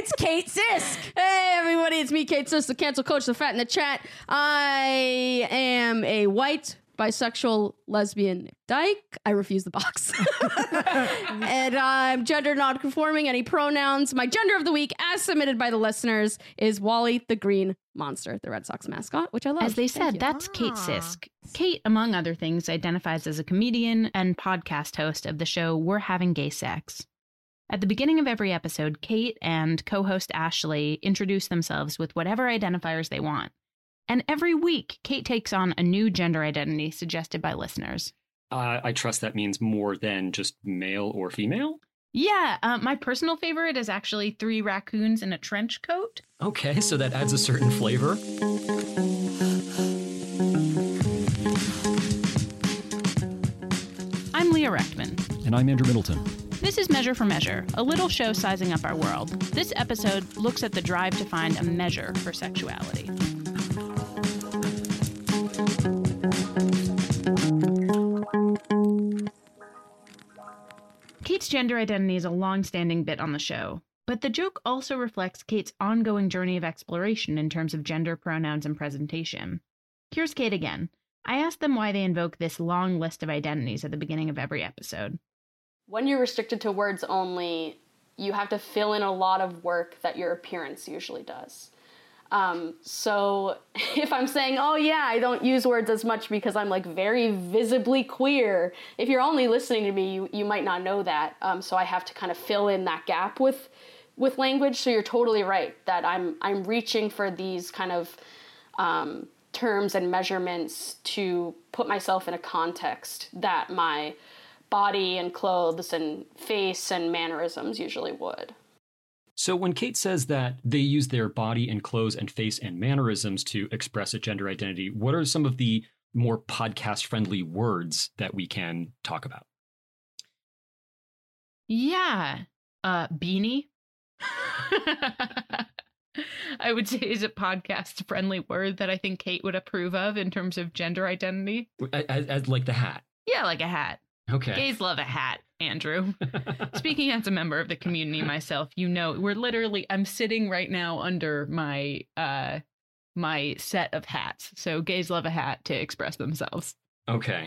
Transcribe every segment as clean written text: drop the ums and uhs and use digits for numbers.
it's Kate Sisk. Hey, everybody, it's me, Kate Sisk, the cancel coach, the fat in the chat. I am a white, bisexual, lesbian dyke. I refuse the box. And I'm gender non-conforming, any pronouns. My gender of the week, as submitted by the listeners, is Wally the Green Monster, the Red Sox mascot, which I love. As they said, that's Kate Sisk. Kate, among other things, identifies as a comedian and podcast host of the show We're Having Gay Sex. At the beginning of every episode, Kate and co-host Ashley introduce themselves with whatever identifiers they want. And every week, Kate takes on a new gender identity suggested by listeners. I trust that means more than just male or female? Yeah, my personal favorite is actually 3 raccoons in a trench coat. Okay, so that adds a certain flavor. I'm Leah Rechtman. And I'm Andrew Middleton. This is Measure for Measure, a little show sizing up our world. This episode looks at the drive to find a measure for sexuality. Kate's gender identity is a long-standing bit on the show, but the joke also reflects Kate's ongoing journey of exploration in terms of gender pronouns and presentation. Here's Kate again. I asked them why they invoke this long list of identities at the beginning of every episode. When you're restricted to words only, you have to fill in a lot of work that your appearance usually does. So if I'm saying, oh yeah, I don't use words as much because I'm like very visibly queer, if you're only listening to me, you might not know that. So I have to kind of fill in that gap with language. So you're totally right that I'm reaching for these kind of terms and measurements to put myself in a context that my body and clothes and face and mannerisms usually would. So when Kate says that they use their body and clothes and face and mannerisms to express a gender identity, what are some of the more podcast-friendly words that we can talk about? Yeah, beanie. I would say is a podcast-friendly word that I think Kate would approve of in terms of gender identity. As like the hat? Yeah, like a hat. Okay. Gays love a hat, Andrew. Speaking as a member of the community myself, you know, I'm sitting right now under my my set of hats. So gays love a hat to express themselves. Okay.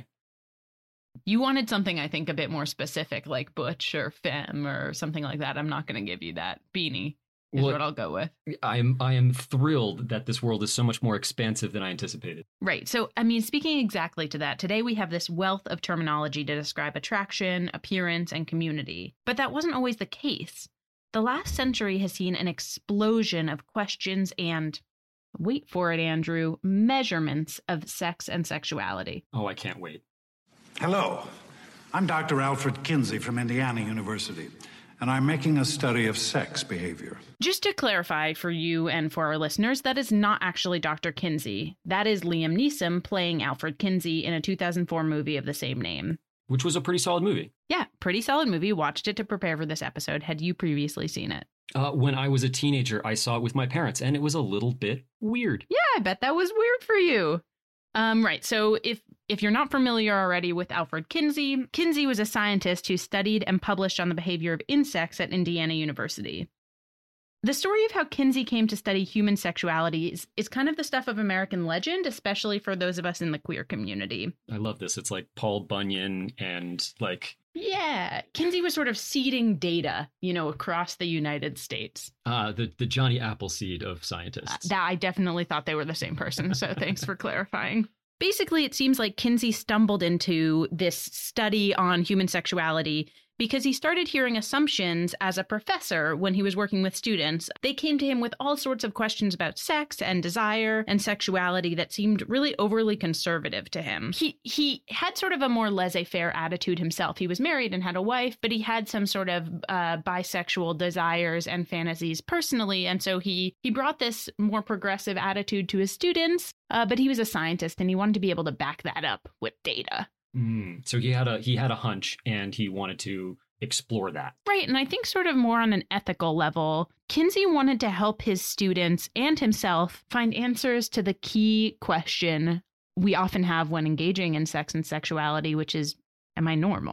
You wanted something, I think, a bit more specific, like butch or femme or something like that. I'm not going to give you that. Beanie is what I'll go with. I am thrilled that this world is so much more expansive than I anticipated. Right. So, I mean, speaking exactly to that, today we have this wealth of terminology to describe attraction, appearance, and community. But that wasn't always the case. The last century has seen an explosion of questions and, wait for it, Andrew, measurements of sex and sexuality. Oh, I can't wait. Hello. I'm Dr. Alfred Kinsey from Indiana University, and I'm making a study of sex behavior. Just to clarify for you and for our listeners, that is not actually Dr. Kinsey. That is Liam Neeson playing Alfred Kinsey in a 2004 movie of the same name. Which was a pretty solid movie. Yeah, pretty solid movie. Watched it to prepare for this episode. Had you previously seen it? When I was a teenager, I saw it with my parents, and it was a little bit weird. Yeah, I bet that was weird for you. Right, so if you're not familiar already with Alfred Kinsey, Kinsey was a scientist who studied and published on the behavior of insects at Indiana University. The story of how Kinsey came to study human sexuality is kind of the stuff of American legend, especially for those of us in the queer community. I love this. It's like Paul Bunyan and like... Yeah, Kinsey was sort of seeding data, across the United States. The Johnny Appleseed of scientists. I definitely thought they were the same person, so thanks for clarifying. Basically, it seems like Kinsey stumbled into this study on human sexuality because he started hearing assumptions as a professor when he was working with students. They came to him with all sorts of questions about sex and desire and sexuality that seemed really overly conservative to him. He had sort of a more laissez-faire attitude himself. He was married and had a wife, but he had some sort of bisexual desires and fantasies personally. And so he brought this more progressive attitude to his students, but he was a scientist and he wanted to be able to back that up with data. So he had a hunch and he wanted to explore that. Right. And I think sort of more on an ethical level, Kinsey wanted to help his students and himself find answers to the key question we often have when engaging in sex and sexuality, which is, am I normal?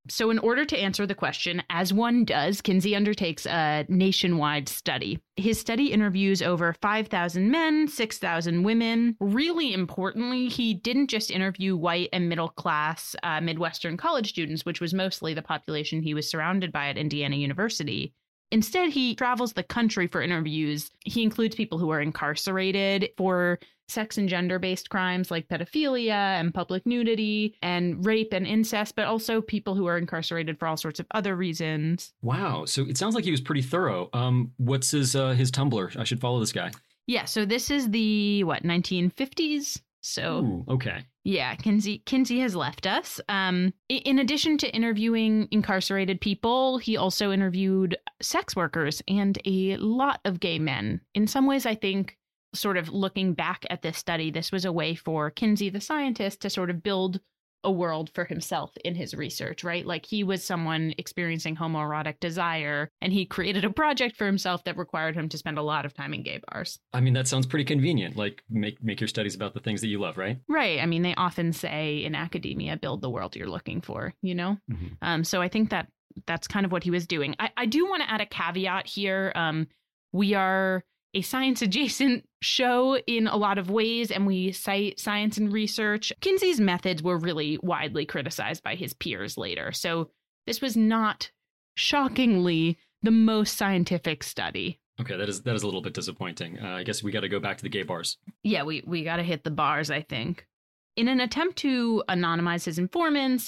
So in order to answer the question, as one does, Kinsey undertakes a nationwide study. His study interviews over 5,000 men, 6,000 women. Really importantly, he didn't just interview white and middle-class Midwestern college students, which was mostly the population he was surrounded by at Indiana University. Instead, he travels the country for interviews. He includes people who are incarcerated for sex and gender-based crimes like pedophilia and public nudity and rape and incest, but also people who are incarcerated for all sorts of other reasons. Wow. So it sounds like he was pretty thorough. What's his Tumblr? I should follow this guy. Yeah. So this is the, 1950s? So, ooh, okay. Yeah, Kinsey has left us. In addition to interviewing incarcerated people, he also interviewed sex workers and a lot of gay men. In some ways, I think, sort of looking back at this study, this was a way for Kinsey, the scientist, to sort of build a world for himself in his research, right? Like he was someone experiencing homoerotic desire, and he created a project for himself that required him to spend a lot of time in gay bars. I mean, that sounds pretty convenient. Like make your studies about the things that you love, right? Right. I mean, they often say in academia, build the world you're looking for, you know? Mm-hmm. So I think that's kind of what he was doing. I do want to add a caveat here. We are a science-adjacent show in a lot of ways, and we cite science and research. Kinsey's methods were really widely criticized by his peers later, so this was not, shockingly, the most scientific study. Okay, that is a little bit disappointing. I guess we got to go back to the gay bars. Yeah, we got to hit the bars, I think. In an attempt to anonymize his informants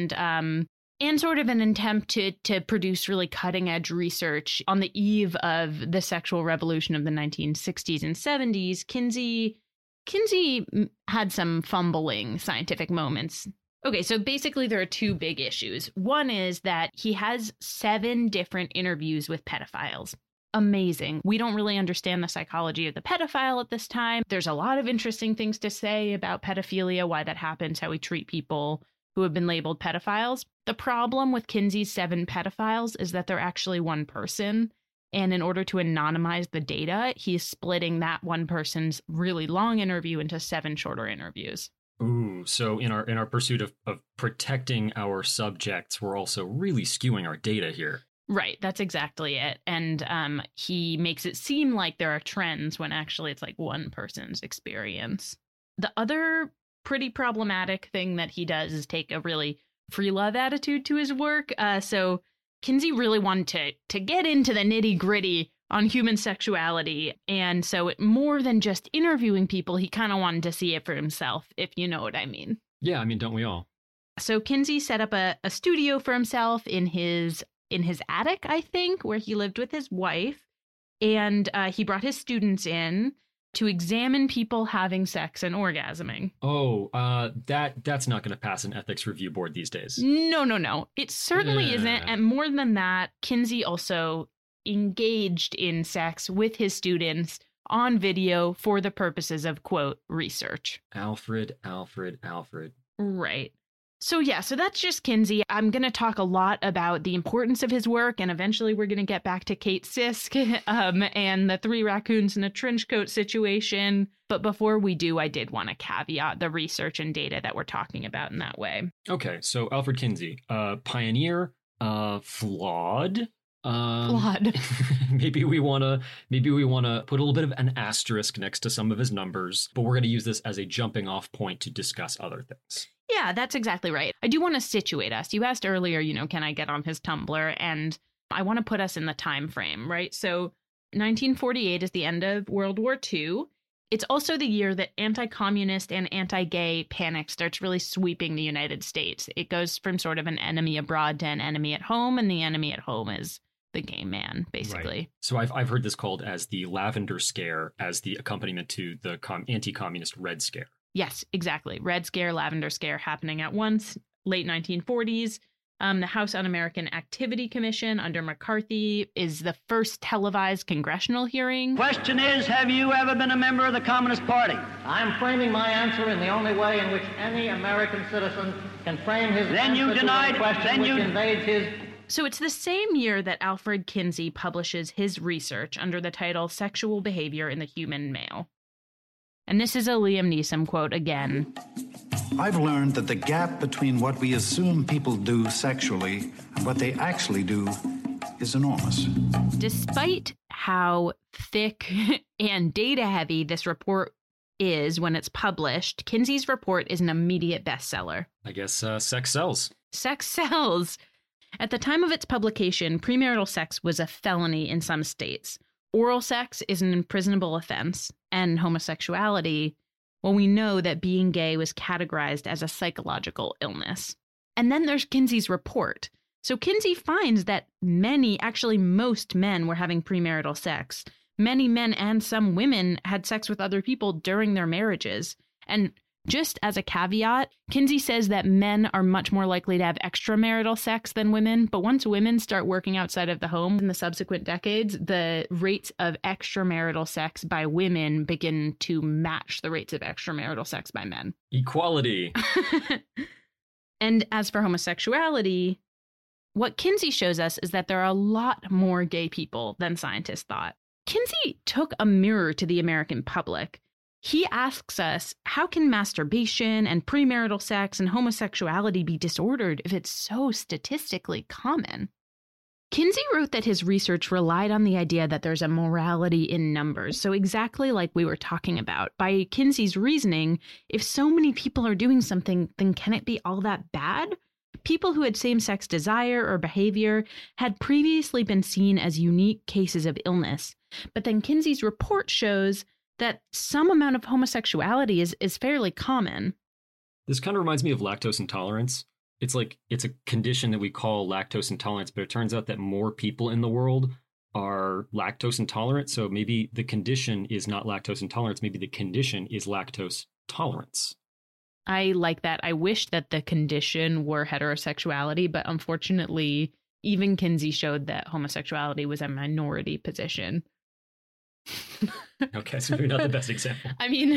and sort of an attempt to produce really cutting-edge research on the eve of the sexual revolution of the 1960s and 70s, Kinsey had some fumbling scientific moments. Okay, so basically there are two big issues. One is that he has 7 different interviews with pedophiles. Amazing. We don't really understand the psychology of the pedophile at this time. There's a lot of interesting things to say about pedophilia, why that happens, how we treat people who have been labeled pedophiles. The problem with Kinsey's 7 pedophiles is that they're actually one person. And in order to anonymize the data, he's splitting that one person's really long interview into 7 shorter interviews. Ooh, so in our pursuit of protecting our subjects, we're also really skewing our data here. Right, that's exactly it. And he makes it seem like there are trends when actually it's like one person's experience. The other pretty problematic thing that he does is take a really free love attitude to his work. So Kinsey really wanted to get into the nitty gritty on human sexuality. And so more than just interviewing people, he kind of wanted to see it for himself, if you know what I mean. Yeah, I mean, don't we all? So Kinsey set up a studio for himself in his attic, I think, where he lived with his wife. And he brought his students in to examine people having sex and orgasming. Oh, that's not going to pass an ethics review board these days. No. It certainly isn't. And more than that, Kinsey also engaged in sex with his students on video for the purposes of, quote, research. Alfred. Right. So that's just Kinsey. I'm going to talk a lot about the importance of his work, and eventually we're going to get back to Kate Sisk and the 3 raccoons in a trench coat situation. But before we do, I did want to caveat the research and data that we're talking about in that way. Okay, so Alfred Kinsey, pioneer, flawed. Flawed. Maybe we want to put a little bit of an asterisk next to some of his numbers, but we're going to use this as a jumping off point to discuss other things. Yeah, that's exactly right. I do want to situate us. You asked earlier, can I get on his Tumblr? And I want to put us in the time frame, right? So 1948 is the end of World War II. It's also the year that anti-communist and anti-gay panic starts really sweeping the United States. It goes from sort of an enemy abroad to an enemy at home, and the enemy at home is the gay man, basically. Right. So I've heard this called as the Lavender Scare as the accompaniment to the anti-communist Red Scare. Yes, exactly. Red Scare, Lavender Scare happening at once, late 1940s. The House Un-American Activity Commission under McCarthy is the first televised congressional hearing. Question is, have you ever been a member of the Communist Party? I'm framing my answer in the only way in which any American citizen can frame his answer to a question which invades his... So it's the same year that Alfred Kinsey publishes his research under the title Sexual Behavior in the Human Male. And this is a Liam Neeson quote again. I've learned that the gap between what we assume people do sexually and what they actually do is enormous. Despite how thick and data heavy this report is when it's published, Kinsey's report is an immediate bestseller. I guess sex sells. Sex sells. At the time of its publication, premarital sex was a felony in some states. Oral sex is an imprisonable offense, and homosexuality, well, we know that being gay was categorized as a psychological illness. And then there's Kinsey's report. So Kinsey finds that many, actually most men were having premarital sex. Many men and some women had sex with other people during their marriages. And just as a caveat, Kinsey says that men are much more likely to have extramarital sex than women. But once women start working outside of the home in the subsequent decades, the rates of extramarital sex by women begin to match the rates of extramarital sex by men. Equality. And as for homosexuality, what Kinsey shows us is that there are a lot more gay people than scientists thought. Kinsey took a mirror to the American public. He asks us, how can masturbation and premarital sex and homosexuality be disordered if it's so statistically common? Kinsey wrote that his research relied on the idea that there's a morality in numbers. So exactly like we were talking about, by Kinsey's reasoning, if so many people are doing something, then can it be all that bad? People who had same-sex desire or behavior had previously been seen as unique cases of illness. But then Kinsey's report shows that some amount of homosexuality is fairly common. This kind of reminds me of lactose intolerance. It's a condition that we call lactose intolerance, but it turns out that more people in the world are lactose intolerant. So maybe the condition is not lactose intolerance. Maybe the condition is lactose tolerance. I like that. I wish that the condition were heterosexuality, but unfortunately, even Kinsey showed that homosexuality was a minority position. Okay, so maybe not the best example. I mean,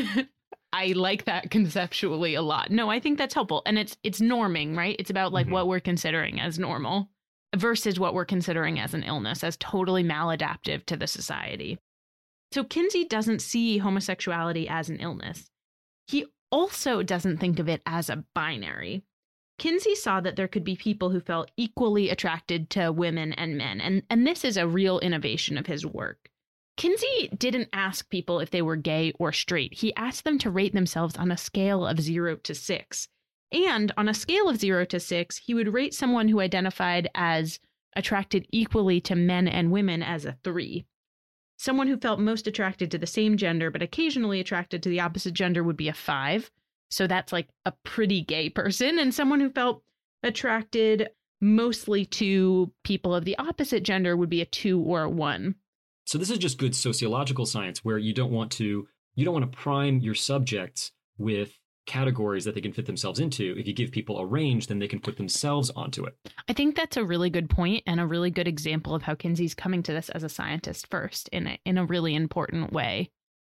I like that conceptually a lot. No, I think that's helpful. And it's norming, right? It's about like what we're considering as normal versus what we're considering as an illness, as totally maladaptive to the society. So Kinsey doesn't see homosexuality as an illness. He also doesn't think of it as a binary. Kinsey saw that there could be people who felt equally attracted to women and men, and this is a real innovation of his work. Kinsey didn't ask people if they were gay or straight. He asked them to rate themselves on a scale of 0 to 6. And on a scale of 0 to 6, he would rate someone who identified as attracted equally to men and women as a 3. Someone who felt most attracted to the same gender but occasionally attracted to the opposite gender would be a 5. So that's like a pretty gay person. And someone who felt attracted mostly to people of the opposite gender would be a 2 or a 1. So this is just good sociological science where you don't want to prime your subjects with categories that they can fit themselves into. If you give people a range, then they can put themselves onto it. I think that's a really good point and a really good example of how Kinsey's coming to this as a scientist first in a really important way.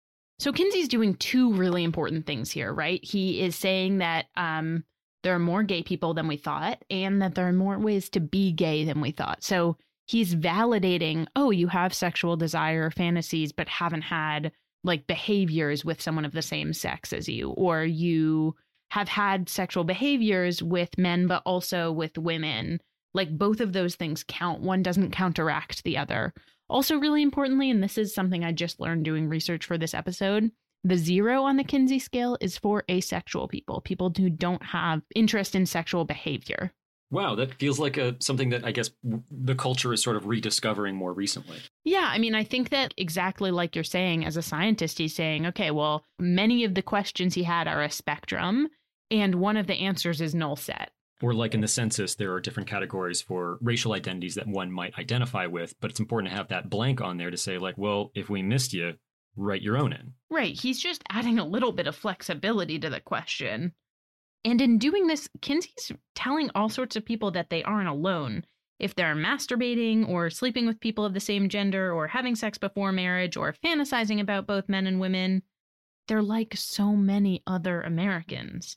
So Kinsey's doing 2 really important things here, right? He is saying that there are more gay people than we thought and that there are more ways to be gay than we thought. So he's validating, oh, you have sexual desire or fantasies, but haven't had like behaviors with someone of the same sex as you, or you have had sexual behaviors with men, but also with women. Like both of those things count. One doesn't counteract the other. Also, really importantly, and this is something I just learned doing research for this episode, the 0 on the Kinsey scale is for asexual people, people who don't have interest in sexual behavior. Wow, that feels like something that I guess the culture is sort of rediscovering more recently. Yeah, I mean, I think that exactly like you're saying, as a scientist, he's saying, okay, well, many of the questions he had are a spectrum, and one of the answers is null set. Or like in the census, there are different categories for racial identities that one might identify with, but it's important to have that blank on there to say like, well, if we missed you, write your own in. Right, he's just adding a little bit of flexibility to the question. And in doing this, Kinsey's telling all sorts of people that they aren't alone. If they're masturbating or sleeping with people of the same gender or having sex before marriage or fantasizing about both men and women, they're like so many other Americans.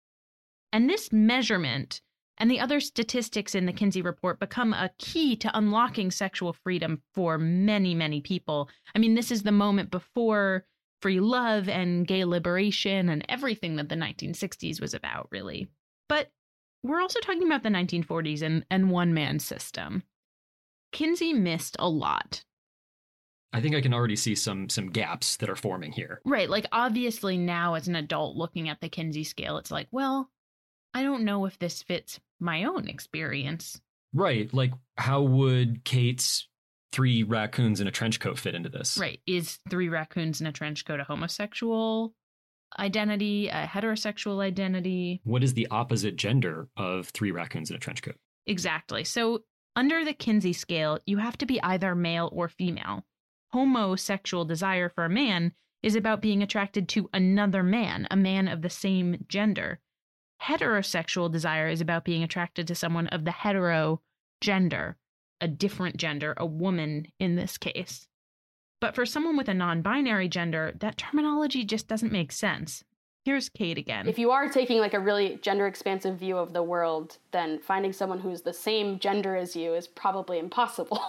And this measurement and the other statistics in the Kinsey report become a key to unlocking sexual freedom for many, many people. I mean, this is the moment before free love and gay liberation and everything that the 1960s was about, really. But we're also talking about the 1940s and one-man system. Kinsey missed a lot. I think I can already see some gaps that are forming here. Right. Like, obviously now as an adult looking at the Kinsey scale, it's like, well, I don't know if this fits my own experience. Right. Like, how would Kate's 3 raccoons in a trench coat fit into this? Right. Is 3 raccoons in a trench coat a homosexual identity, a heterosexual identity? What is the opposite gender of 3 raccoons in a trench coat? Exactly. So under the Kinsey scale, you have to be either male or female. Homosexual desire for a man is about being attracted to another man, a man of the same gender. Heterosexual desire is about being attracted to someone of the hetero gender, a different gender, a woman in this case. But for someone with a non-binary gender, that terminology just doesn't make sense. Here's Kate again. If you are taking like a really gender expansive view of the world, then finding someone who's the same gender as you is probably impossible.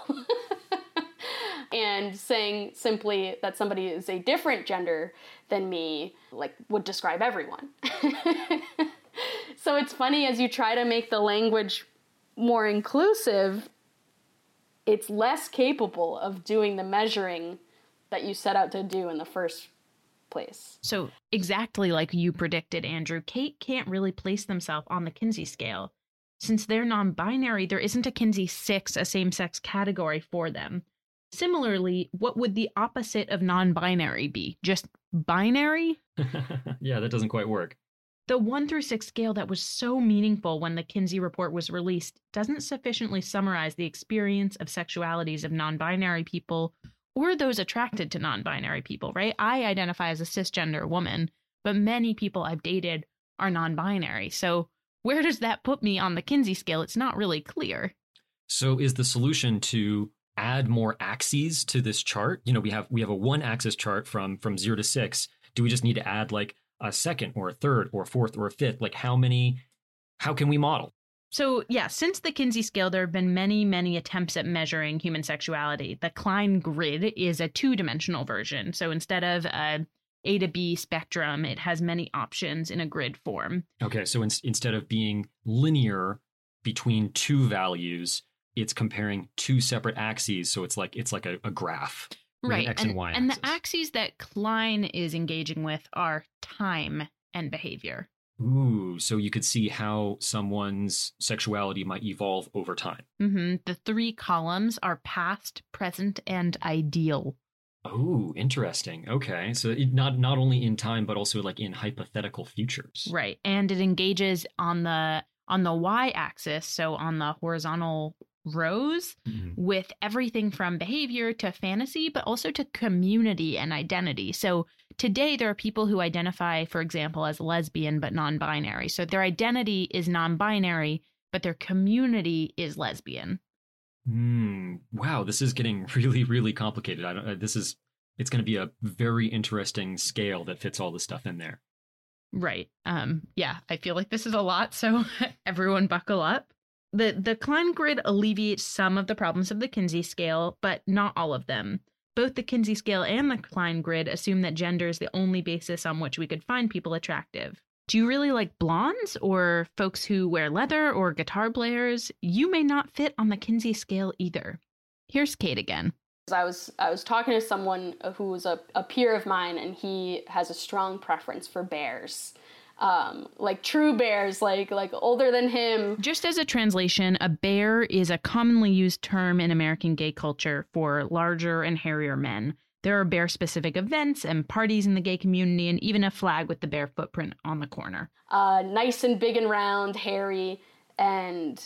And saying simply that somebody is a different gender than me, like, would describe everyone. So it's funny, as you try to make the language more inclusive, it's less capable of doing the measuring that you set out to do in the first place. So exactly like you predicted, Andrew, Kate can't really place themselves on the Kinsey scale. Since they're non-binary, there isn't a Kinsey 6, a same-sex category for them. Similarly, what would the opposite of non-binary be? Just binary? Yeah, that doesn't quite work. The 1 through 6 scale that was so meaningful when the Kinsey report was released doesn't sufficiently summarize the experience of sexualities of non-binary people or those attracted to non-binary people, right? I identify as a cisgender woman, but many people I've dated are non-binary. So where does that put me on the Kinsey scale? It's not really clear. So is the solution to add more axes to this chart? You know, we have a 1-axis chart from 0 to 6. Do we just need to add like a second or a third or a fourth or a fifth? Like how can we model? So yeah, since the Kinsey scale, there have been many, many attempts at measuring human sexuality. The Klein grid is a 2-dimensional version. So instead of a to B spectrum, it has many options in a grid form. Okay, so instead of being linear between 2 values, it's comparing 2 separate axes. So it's like a graph. Right. X and Y and axis. the axes that Klein is engaging with are time and behavior. Ooh, so you could see how someone's sexuality might evolve over time. Mm-hmm. The 3 columns are past, present, and ideal. Oh, interesting. Okay. So not only in time, but also like in hypothetical futures. Right. And it engages on the y-axis, so on the horizontal rows, with everything from behavior to fantasy, but also to community and identity. So today there are people who identify, for example, as lesbian but non-binary. So their identity is non-binary, but their community is lesbian. Wow, this is getting really, really complicated. It's going to be a very interesting scale that fits all this stuff in there. Right. Yeah, I feel like this is a lot, so everyone buckle up. The Klein grid alleviates some of the problems of the Kinsey scale, but not all of them. Both the Kinsey scale and the Klein grid assume that gender is the only basis on which we could find people attractive. Do you really like blondes or folks who wear leather or guitar players? You may not fit on the Kinsey scale either. Here's Kate again. I was talking to someone who was a peer of mine, and he has a strong preference for bears. Like true bears, like older than him. Just as a translation, a bear is a commonly used term in American gay culture for larger and hairier men. There are bear-specific events and parties in the gay community, and even a flag with the bear footprint on the corner. Nice and big and round, hairy, and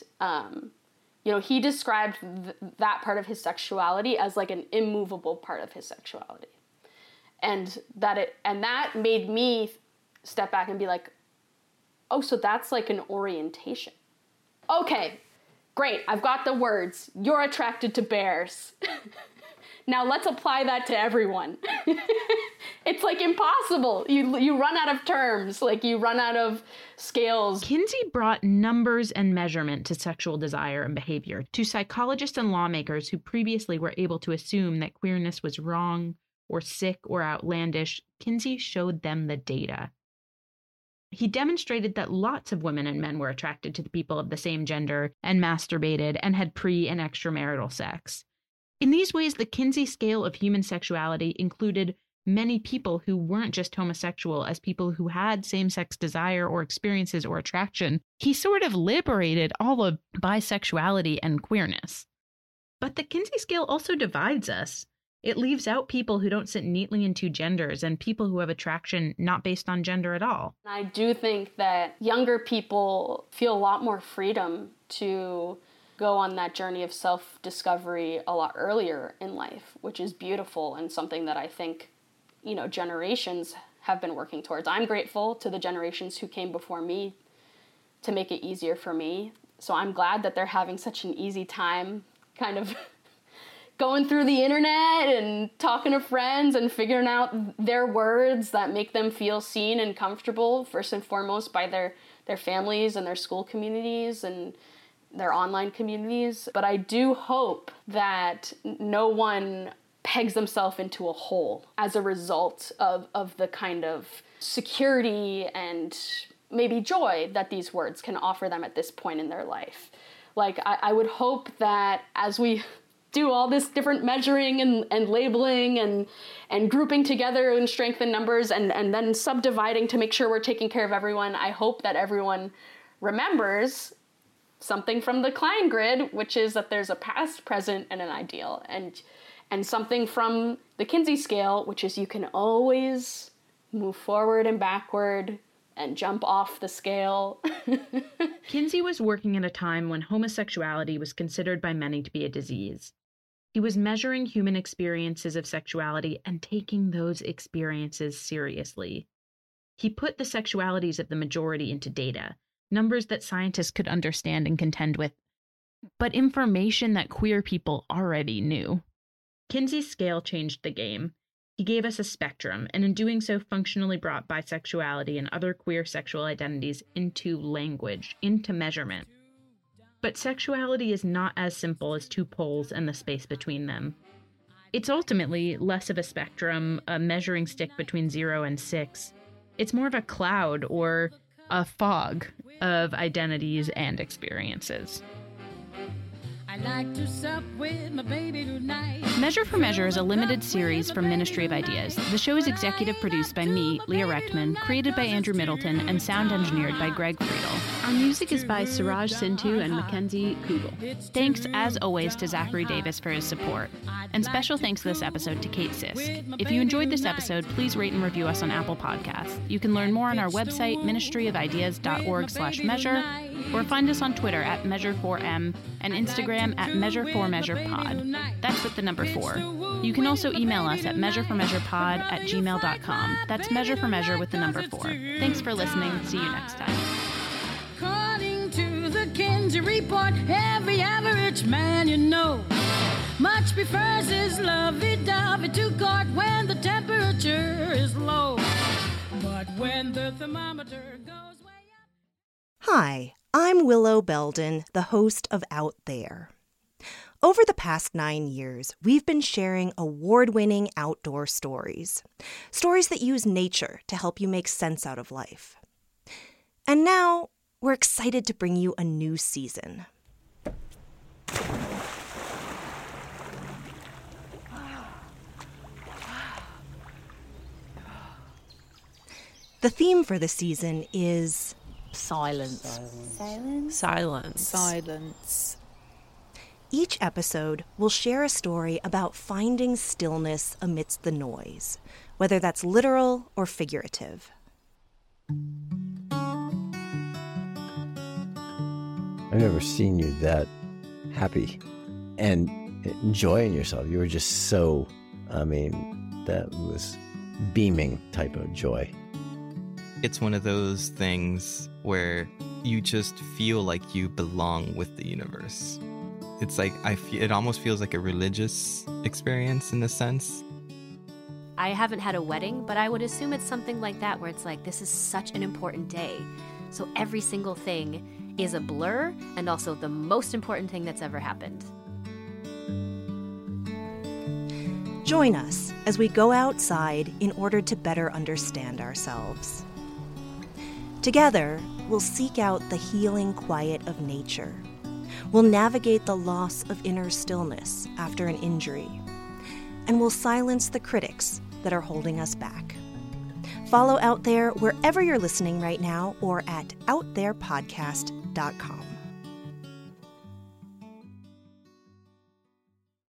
he described that part of his sexuality as like an immovable part of his sexuality, and that made me step back and be like, oh, so that's like an orientation. Okay, great, I've got the words. You're attracted to bears. Now let's apply that to everyone. It's like impossible. You run out of terms, like you run out of scales. Kinsey brought numbers and measurement to sexual desire and behavior to psychologists and lawmakers who previously were able to assume that queerness was wrong or sick or outlandish, Kinsey showed them the data. He demonstrated that lots of women and men were attracted to the people of the same gender and masturbated and had pre- and extramarital sex. In these ways, the Kinsey scale of human sexuality included many people who weren't just homosexual as people who had same-sex desire or experiences or attraction. He sort of liberated all of bisexuality and queerness. But the Kinsey scale also divides us. It leaves out people who don't sit neatly in two genders and people who have attraction not based on gender at all. I do think that younger people feel a lot more freedom to go on that journey of self-discovery a lot earlier in life, which is beautiful and something that I think, generations have been working towards. I'm grateful to the generations who came before me to make it easier for me. So I'm glad that they're having such an easy time kind of going through the internet and talking to friends and figuring out their words that make them feel seen and comfortable, first and foremost by their families and their school communities and their online communities. But I do hope that no one pegs themselves into a hole as a result of the kind of security and maybe joy that these words can offer them at this point in their life. Like, I would hope that as we do all this different measuring and labeling and grouping together in strength and numbers and then subdividing to make sure we're taking care of everyone, I hope that everyone remembers something from the Klein grid, which is that there's a past, present, and an ideal. And something from the Kinsey scale, which is you can always move forward and backward and jump off the scale. Kinsey was working at a time when homosexuality was considered by many to be a disease. He was measuring human experiences of sexuality and taking those experiences seriously. He put the sexualities of the majority into data, numbers that scientists could understand and contend with, but information that queer people already knew. Kinsey's scale changed the game. He gave us a spectrum, and in doing so functionally brought bisexuality and other queer sexual identities into language, into measurement. But sexuality is not as simple as two poles and the space between them. It's ultimately less of a spectrum, a measuring stick between 0 and 6. It's more of a cloud or a fog of identities and experiences. I like to sup with my baby tonight. Measure for Measure is a limited series from Ministry of Ideas. The show is executive produced by me, Leah Rechtman, created by Andrew Middleton, and sound engineered by Greg Friedel. Our music is by Siraj Sindhu and Mackenzie Kugel. Thanks, as always, to Zachary Davis for his support. And special thanks this episode to Kate Sisk. If you enjoyed this episode, please rate and review us on Apple Podcasts. You can learn more on our website, ministryofideas.org/measure, or find us on Twitter at Measure4M and Instagram at Measure4MeasurePod. That's with the number 4. You can also email us at measureformeasurepod@gmail.com. That's Measure for Measure with the number 4. Thanks for listening. See you next time. According to the Kinsey Report, every average man you know much prefers his lovey-dovey to court when the temperature is low. But when the thermometer goes way up... Hi, I'm Willow Belden, the host of Out There. Over the past 9 years, we've been sharing award-winning outdoor stories. Stories that use nature to help you make sense out of life. And now, we're excited to bring you a new season. The theme for the season is... Silence. Silence. Silence. Silence. Each episode will share a story about finding stillness amidst the noise, whether that's literal or figurative. I've never seen you that happy and enjoying yourself. You were just so, that was beaming type of joy. It's one of those things where you just feel like you belong with the universe. It's like, it almost feels like a religious experience in a sense. I haven't had a wedding, but I would assume it's something like that, where it's like, this is such an important day. So every single thing is a blur, and also the most important thing that's ever happened. Join us as we go outside in order to better understand ourselves. Together, we'll seek out the healing quiet of nature. We'll navigate the loss of inner stillness after an injury. And we'll silence the critics that are holding us back. Follow Out There wherever you're listening right now or at outtherepodcast.com.